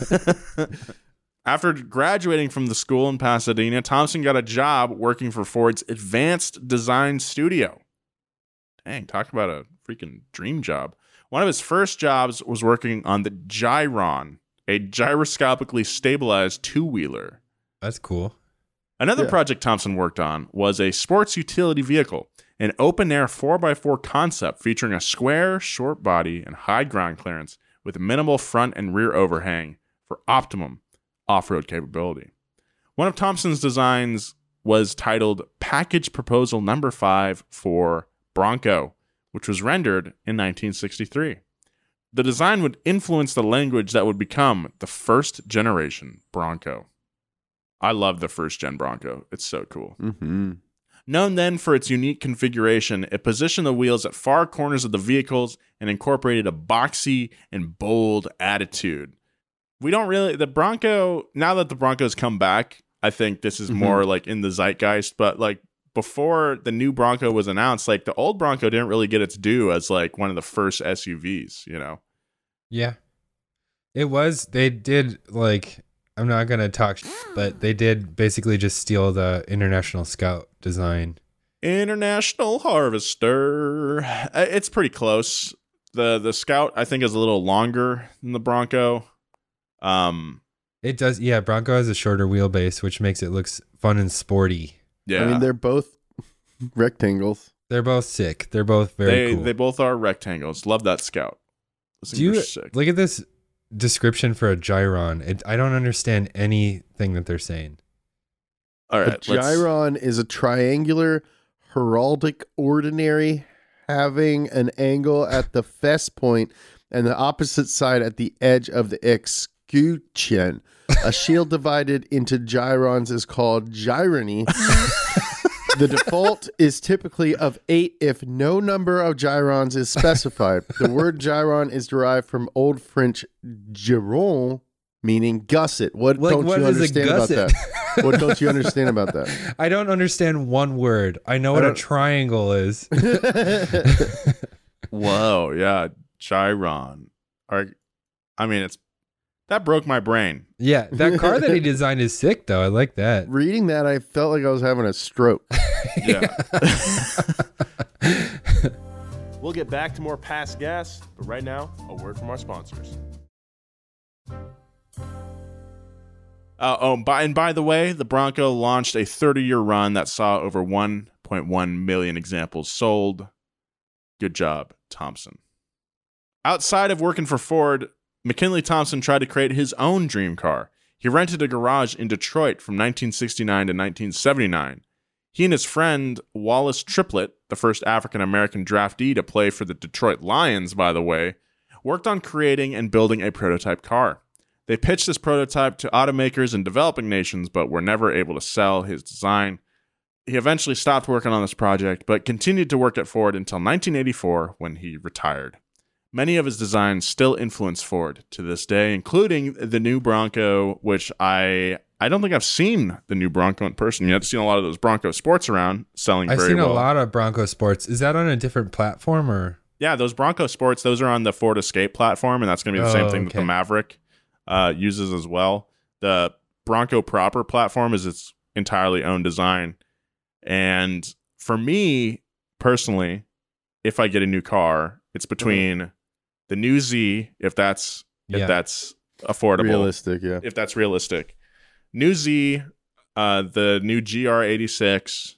Speaker 3: After graduating from the school in Pasadena, Thompson got a job working for Ford's Advanced Design Studio. Dang, talk about a freaking dream job. One of his first jobs was working on the Gyron, a gyroscopically stabilized two-wheeler.
Speaker 5: That's cool.
Speaker 3: Another
Speaker 6: Yeah.
Speaker 3: project Thompson worked on was a sports utility vehicle, an open-air four by four concept featuring a square, short body, and high ground clearance with minimal front and rear overhang for optimum off-road capability. One of Thompson's designs was titled Package Proposal Number five for Bronco, which was rendered in nineteen sixty-three. The design would influence the language that would become the first generation Bronco. I love the first gen Bronco. It's so cool.
Speaker 6: Mm-hmm.
Speaker 3: Known then for its unique configuration, it positioned the wheels at far corners of the vehicles and incorporated a boxy and bold attitude. We don't really, the Bronco, now that the Bronco's come back, I think this is
Speaker 6: Mhm.
Speaker 3: more like in the zeitgeist, but like before the new Bronco was announced, like the old Bronco didn't really get its due as like one of the first S U Vs, you know?
Speaker 5: Yeah. It was, they did like, I'm not going to talk, sh- but they did basically just steal the International Scout design.
Speaker 3: International Harvester. Uh, It's pretty close. The the Scout, I think, is a little longer than the Bronco. Um,
Speaker 5: It does, yeah. Bronco has a shorter wheelbase, which makes it look s- fun and sporty.
Speaker 3: yeah.
Speaker 6: I mean, they're both rectangles.
Speaker 5: They're both sick. They're both very
Speaker 3: they
Speaker 5: cool.
Speaker 3: they both are rectangles. Love that Scout. Those
Speaker 5: Do
Speaker 3: things
Speaker 5: you
Speaker 3: are sick.
Speaker 5: look at this description for a gyron? It, I don't understand anything that they're saying.
Speaker 3: All
Speaker 6: A
Speaker 3: right, let's-
Speaker 6: gyron is a triangular heraldic ordinary having an angle at the fess point and the opposite side at the edge of the X escutcheon. A shield divided into gyrons is called gyrony. The default is typically of eight if no number of gyrons is specified. The word gyron is derived from Old French giron, meaning gusset. What
Speaker 5: Like,
Speaker 6: don't
Speaker 5: what
Speaker 6: you
Speaker 5: is a
Speaker 6: understand about
Speaker 5: gusset?
Speaker 6: that? What don't you understand about that?
Speaker 5: I don't understand one word. I know what a triangle is.
Speaker 3: Whoa, yeah, gyron. Or, I mean, it's that broke my brain.
Speaker 5: Yeah, that car that he designed is sick, though. I like that.
Speaker 6: Reading that, I felt like I was having a stroke.
Speaker 3: Yeah.
Speaker 9: We'll get back to more past gas, but right now, a word from our sponsors.
Speaker 3: Uh, oh, by, and by the way, the Bronco launched a thirty-year run that saw over one point one million examples sold. Good job, Thompson. Outside of working for Ford, McKinley Thompson tried to create his own dream car. He rented a garage in Detroit from nineteen sixty-nine to nineteen seventy-nine. He and his friend Wallace Triplett, the first African-American draftee to play for the Detroit Lions, by the way, worked on creating and building a prototype car. They pitched this prototype to automakers in developing nations, but were never able to sell his design. He eventually stopped working on this project, but continued to work at Ford until nineteen eighty-four, when he retired. Many of his designs still influence Ford to this day, including the new Bronco, which I I don't think I've seen the new Bronco in person yet. I've seen a lot of those Bronco Sports around selling
Speaker 5: I've
Speaker 3: very
Speaker 5: seen
Speaker 3: well.
Speaker 5: a lot of Bronco Sports. Is that on a different platform or?
Speaker 3: Yeah, those Bronco Sports, those are on the Ford Escape platform, and that's going to be the
Speaker 5: Oh,
Speaker 3: same thing that the
Speaker 5: okay.
Speaker 3: Maverick uh, uses as well. The Bronco proper platform is its entirely own design. And for me, personally, if I get a new car, it's between the new Z, if that's if
Speaker 5: Yeah.
Speaker 3: that's affordable,
Speaker 6: Realistic, yeah.
Speaker 3: if that's realistic, new Z, uh, the new G R eighty-six,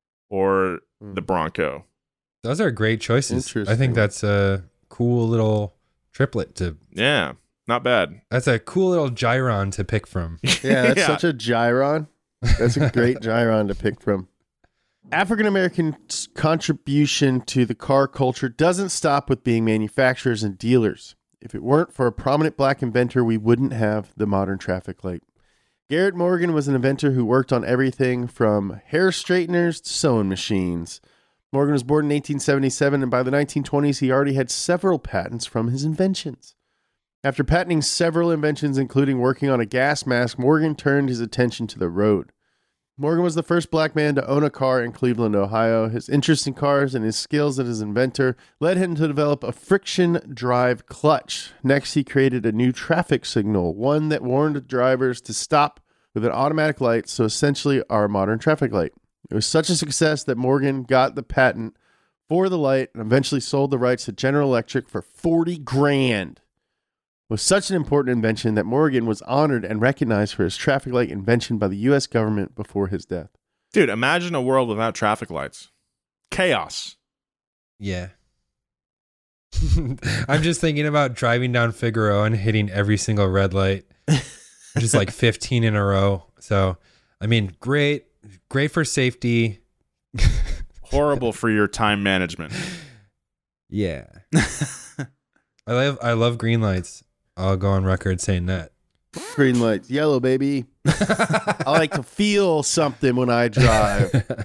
Speaker 3: or the Bronco.
Speaker 5: Those are great choices. I
Speaker 6: Interesting.
Speaker 5: think that's a cool little triplet to.
Speaker 3: Yeah, not bad.
Speaker 5: That's a cool little gyron to pick from.
Speaker 6: Yeah, that's
Speaker 3: Yeah.
Speaker 6: such a gyron. That's a great gyron to pick from. African Americans' contribution to the car culture doesn't stop with being manufacturers and dealers. If it weren't for a prominent black inventor, we wouldn't have the modern traffic light. Garrett Morgan was an inventor who worked on everything from hair straighteners to sewing machines. Morgan was born in eighteen seventy-seven, and by the nineteen twenties, he already had several patents from his inventions. After patenting several inventions, including working on a gas mask, Morgan turned his attention to the road. Morgan was the first black man to own a car in Cleveland, Ohio. His interest in cars and his skills as an inventor led him to develop a friction drive clutch. Next, he created a new traffic signal, one that warned drivers to stop with an automatic light, so essentially our modern traffic light. It was such a success that Morgan got the patent for the light and eventually sold the rights to General Electric for forty grand. It was such an important invention that Morgan was honored and recognized for his traffic light invention by the U S government before his death.
Speaker 3: Dude, imagine a world without traffic lights. Chaos.
Speaker 5: Yeah. I'm just thinking about driving down Figueroa and hitting every single red light, just like fifteen in a row. So, I mean, great, great for safety.
Speaker 3: Horrible for your time management.
Speaker 5: Yeah. I love, I love green lights. I'll go on record saying that.
Speaker 6: Green lights, yellow, baby. I like to feel something when I drive.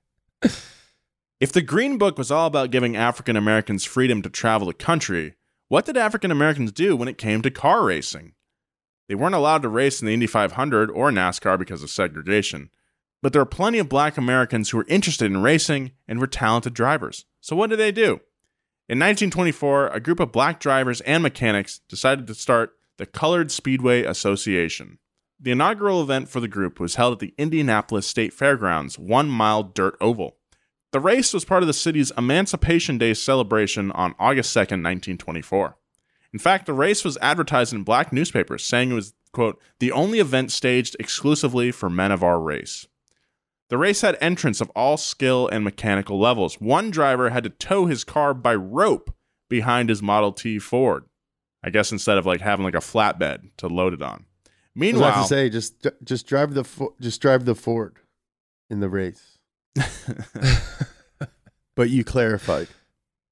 Speaker 3: If the Green Book was all about giving African Americans freedom to travel the country, what did African Americans do when it came to car racing? They weren't allowed to race in the Indy five hundred or NASCAR because of segregation. But there were plenty of black Americans who were interested in racing and were talented drivers. So what did they do? In nineteen twenty-four, a group of black drivers and mechanics decided to start the Colored Speedway Association. The inaugural event for the group was held at the Indianapolis State Fairgrounds one-mile dirt oval. The race was part of the city's Emancipation Day celebration on August second, nineteen twenty-four. In fact, the race was advertised in black newspapers, saying it was, quote, the only event staged exclusively for men of our race. The race had entrants of all skill and mechanical levels. One driver had to tow his car by rope behind his Model T Ford. I guess instead of like having like a flatbed to load it on.
Speaker 6: I was
Speaker 3: Meanwhile,
Speaker 6: about to say, just just drive the Fo- just drive the Ford in the race. But you clarified.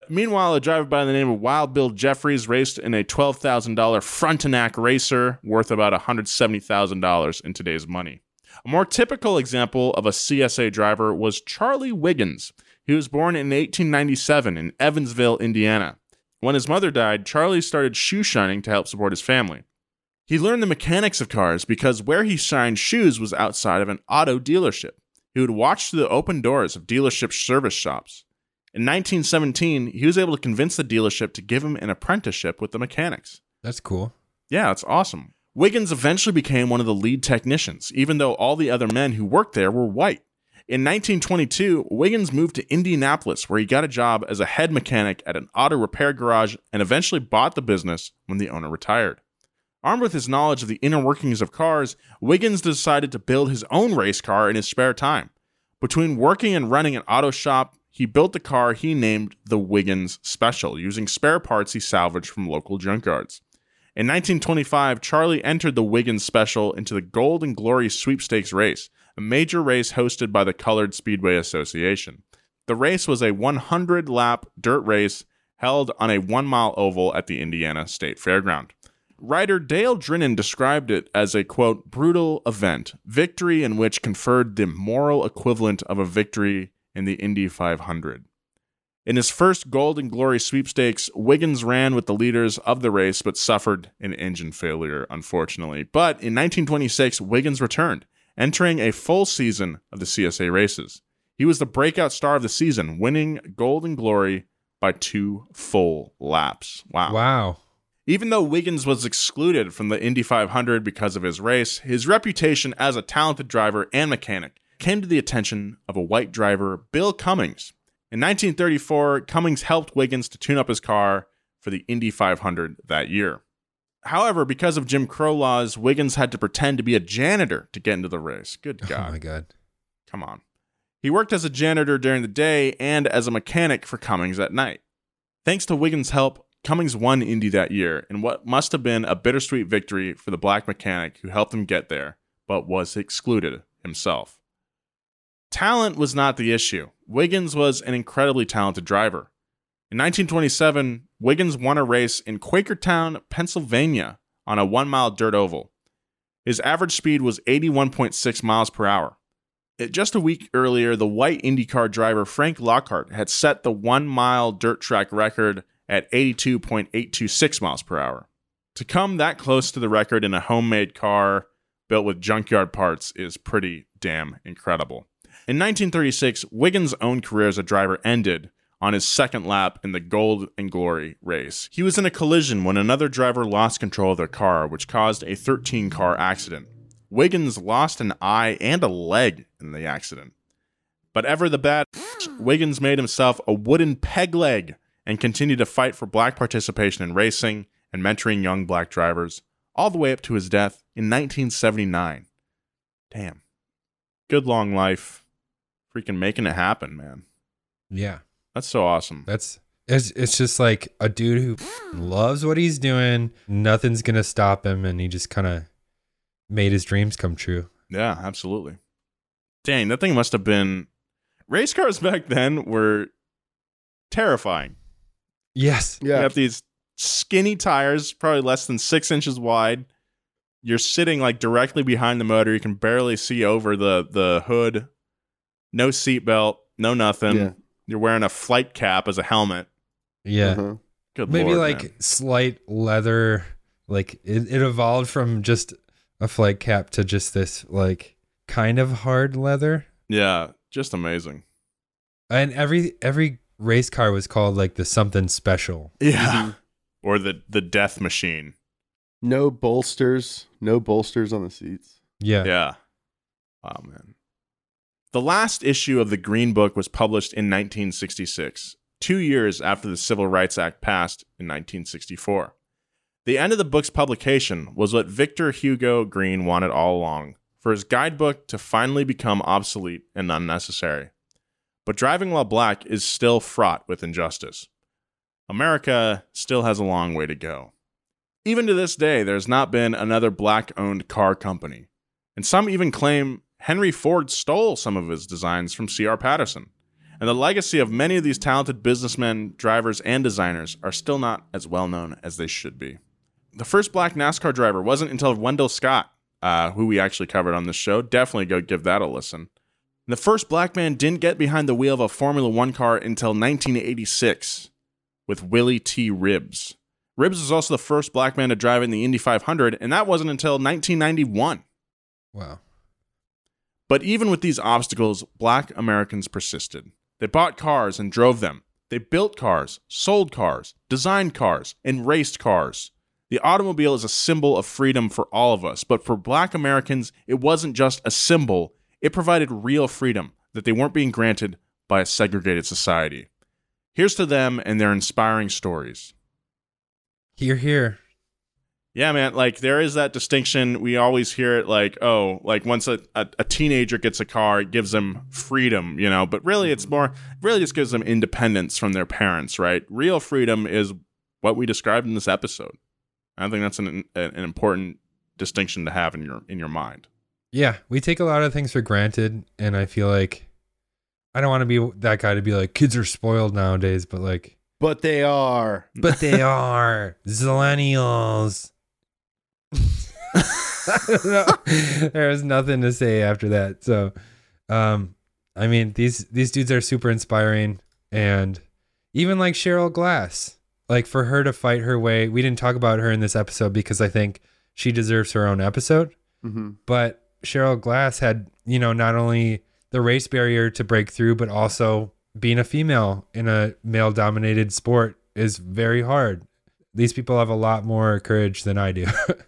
Speaker 3: Meanwhile, a driver by the name of Wild Bill Jeffries raced in a twelve thousand dollars Frontenac racer worth about one hundred seventy thousand dollars in today's money. A more typical example of a C S A driver was Charlie Wiggins. He was born in eighteen ninety-seven in Evansville, Indiana. When his mother died, Charlie started shoe shining to help support his family. He learned the mechanics of cars because where he shined shoes was outside of an auto dealership. He would watch through the open doors of dealership service shops. In nineteen seventeen, he was able to convince the dealership to give him an apprenticeship with the mechanics.
Speaker 5: That's cool.
Speaker 3: Yeah, it's awesome. Wiggins eventually became one of the lead technicians, even though all the other men who worked there were white. In nineteen twenty-two, Wiggins moved to Indianapolis, where he got a job as a head mechanic at an auto repair garage and eventually bought the business when the owner retired. Armed with his knowledge of the inner workings of cars, Wiggins decided to build his own race car in his spare time. Between working and running an auto shop, he built the car he named the Wiggins Special, using spare parts he salvaged from local junkyards. In nineteen twenty-five, Charlie entered the Wiggins Special into the Gold and Glory Sweepstakes race, a major race hosted by the Colored Speedway Association. The race was a one hundred lap dirt race held on a one-mile oval at the Indiana State Fairground. Writer Dale Drinan described it as a, quote, brutal event, victory in which conferred the moral equivalent of a victory in the Indy five hundred. In his first Gold and Glory Sweepstakes, Wiggins ran with the leaders of the race but suffered an engine failure, unfortunately. But in nineteen twenty-six, Wiggins returned, entering a full season of the C S A races. He was the breakout star of the season, winning Gold and Glory by two full laps. Wow.
Speaker 5: Wow.
Speaker 3: Even though Wiggins was excluded from the Indy five hundred because of his race, his reputation as a talented driver and mechanic came to the attention of a white driver, Bill Cummings. In nineteen thirty-four, Cummings helped Wiggins to tune up his car for the Indy five hundred that year. However, because of Jim Crow laws, Wiggins had to pretend to be a janitor to get into the race. Good God.
Speaker 5: Oh my God.
Speaker 3: Come on. He worked as a janitor during the day and as a mechanic for Cummings at night. Thanks to Wiggins' help, Cummings won Indy that year in what must have been a bittersweet victory for the black mechanic who helped him get there, but was excluded himself. Talent was not the issue. Wiggins was an incredibly talented driver. In nineteen twenty-seven, Wiggins won a race in Quakertown, Pennsylvania, on a one-mile dirt oval. His average speed was eighty-one point six miles per hour. It, just a week earlier, the white IndyCar driver Frank Lockhart had set the one-mile dirt track record at eighty-two point eight two six miles per hour. To come that close to the record in a homemade car built with junkyard parts is pretty damn incredible. In nineteen thirty-six, Wiggins' own career as a driver ended on his second lap in the Gold and Glory race. He was in a collision when another driver lost control of their car, which caused a thirteen-car accident. Wiggins lost an eye and a leg in the accident. But ever the bad, Wiggins made himself a wooden peg leg and continued to fight for black participation in racing and mentoring young black drivers, all the way up to his death in nineteen seventy-nine. Damn. Good long life. Freaking making it happen, man.
Speaker 5: Yeah.
Speaker 3: That's so awesome.
Speaker 5: That's it's it's just like a dude who loves what he's doing. Nothing's gonna stop him, and he just kind of made his dreams come true.
Speaker 3: Yeah, absolutely. Dang, that thing must have been. Race cars back then were terrifying.
Speaker 5: Yes.
Speaker 3: Yeah. You have these skinny tires, probably less than six inches wide. You're sitting like directly behind the motor. You can barely see over the the hood. No seatbelt, no nothing.
Speaker 6: Yeah.
Speaker 3: You're wearing a flight cap as a helmet.
Speaker 5: Yeah.
Speaker 6: Uh-huh.
Speaker 3: Good
Speaker 5: Maybe
Speaker 3: Lord,
Speaker 5: like
Speaker 3: man.
Speaker 5: slight leather. Like it, it evolved from just a flight cap to just this like kind of hard leather.
Speaker 3: Yeah, just amazing.
Speaker 5: And every every race car was called like the something special.
Speaker 3: Yeah. Or the, the death machine.
Speaker 6: No bolsters. No bolsters on the seats.
Speaker 5: Yeah.
Speaker 3: Yeah. Wow, man. The last issue of the Green Book was published in nineteen sixty-six, two years after the Civil Rights Act passed in nineteen sixty-four. The end of the book's publication was what Victor Hugo Green wanted all along, for his guidebook to finally become obsolete and unnecessary. But driving while black is still fraught with injustice. America still has a long way to go. Even to this day, there's not been another black-owned car company, and some even claim Henry Ford stole some of his designs from C R Patterson. And the legacy of many of these talented businessmen, drivers, and designers are still not as well known as they should be. The first black NASCAR driver wasn't until Wendell Scott, uh, who we actually covered on this show. Definitely go give that a listen. And the first black man didn't get behind the wheel of a Formula One car until nineteen eighty-six with Willie T. Ribbs. Ribbs was also the first black man to drive in the Indy five hundred, and that wasn't until nineteen ninety-one.
Speaker 5: Wow.
Speaker 3: But even with these obstacles, black Americans persisted. They bought cars and drove them. They built cars, sold cars, designed cars, and raced cars. The automobile is a symbol of freedom for all of us, but for black Americans, it wasn't just a symbol. It provided real freedom that they weren't being granted by a segregated society. Here's to them and their inspiring stories.
Speaker 5: Hear, hear.
Speaker 3: Yeah, man, like there is that distinction. We always hear it like, oh, like once a, a, a teenager gets a car, it gives them freedom, you know, but really it's more, really just gives them independence from their parents, right? Real freedom is what we described in this episode. I think that's an, an important distinction to have in your in your mind.
Speaker 5: Yeah, we take a lot of things for granted, and I feel like I don't want to be that guy to be like, kids are spoiled nowadays, but like,
Speaker 6: But they are.
Speaker 5: but they are zillennials. I don't know. There's nothing to say after that. So, um, I mean, these these dudes are super inspiring, and even like Cheryl Glass, like for her to fight her way. We didn't talk about her in this episode because I think she deserves her own episode.
Speaker 6: Mm-hmm.
Speaker 5: But Cheryl Glass had, you know, not only the race barrier to break through, but also being a female in a male-dominated sport is very hard. These people have a lot more courage than I do.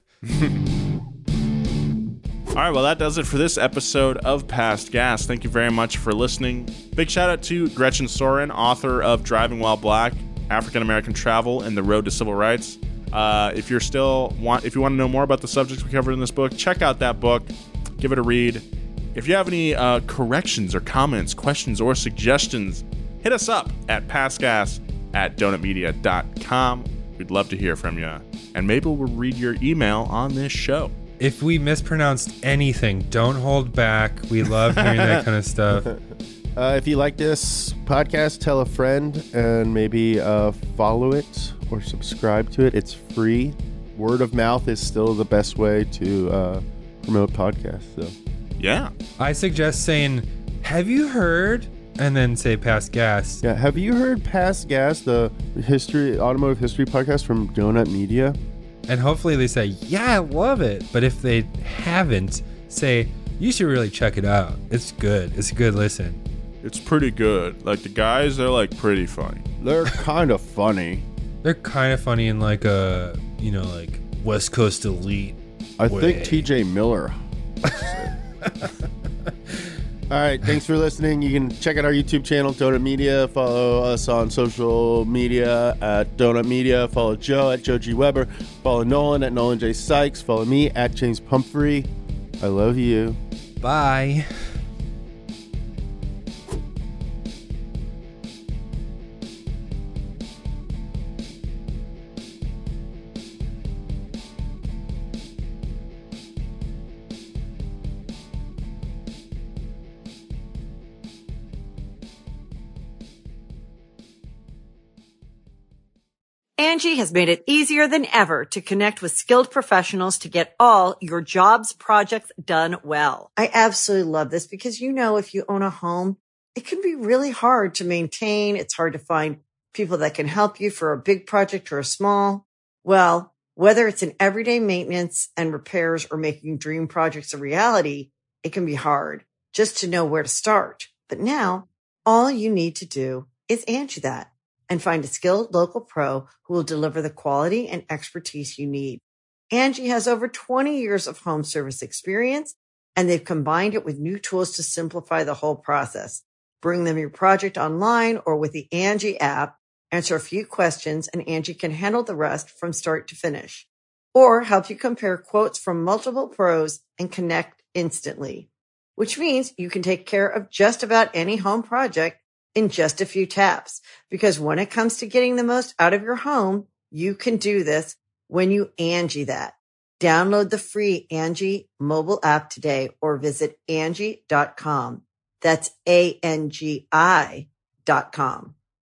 Speaker 3: All right, well, that does it for this episode of Past Gas. Thank you very much for listening. Big shout out to Gretchen Soren, author of Driving While Black, African American Travel, and the Road to Civil Rights. Uh, if you're still want, if you want to know more about the subjects we covered in this book, check out that book. Give it a read. If you have any uh, corrections or comments, questions, or suggestions, hit us up at pastgas at donut media dot com. We'd love to hear from you, and maybe we'll read your email on this show.
Speaker 5: If we mispronounced anything, don't hold back. We love hearing that kind of stuff.
Speaker 6: Uh, if you like this podcast, tell a friend and maybe uh, follow it or subscribe to it. It's free. Word of mouth is still the best way to uh, promote podcasts. So,
Speaker 3: yeah.
Speaker 5: I suggest saying, have you heard? And then say Past Gas.
Speaker 6: Yeah. Have you heard Past Gas, the history automotive history podcast from Donut Media?
Speaker 5: And hopefully they say, yeah, I love it. But if they haven't, say, you should really check it out. It's good. It's a good listen.
Speaker 3: It's pretty good. Like, the guys, they're, like, pretty funny.
Speaker 6: They're kind of funny.
Speaker 5: They're kind of funny in, like, a, you know, like, West Coast elite
Speaker 6: I
Speaker 5: way.
Speaker 6: think T J Miller. All right, thanks for listening. You can check out our YouTube channel, Donut Media. Follow us on social media at Donut Media. Follow Joe at Joe G. Weber. Follow Nolan at Nolan J. Sykes. Follow me at James Pumphrey. I love you.
Speaker 5: Bye.
Speaker 1: Angie has made it easier than ever to connect with skilled professionals to get all your jobs projects done well. I absolutely love this because, you know, if you own a home, it can be really hard to maintain. It's hard to find people that can help you for a big project or a small. Well, whether it's in everyday maintenance and repairs or making dream projects a reality, it can be hard just to know where to start. But now all you need to do is Angie that and find a skilled local pro who will deliver the quality and expertise you need. Angie has over twenty years of home service experience, and they've combined it with new tools to simplify the whole process. Bring them your project online or with the Angie app, answer a few questions, and Angie can handle the rest from start to finish. Or help you compare quotes from multiple pros and connect instantly, which means you can take care of just about any home project in just a few taps. Because when it comes to getting the most out of your home, you can do this when you Angie that. Download the free Angie mobile app today or visit Angie dot com. That's A N G I dot com.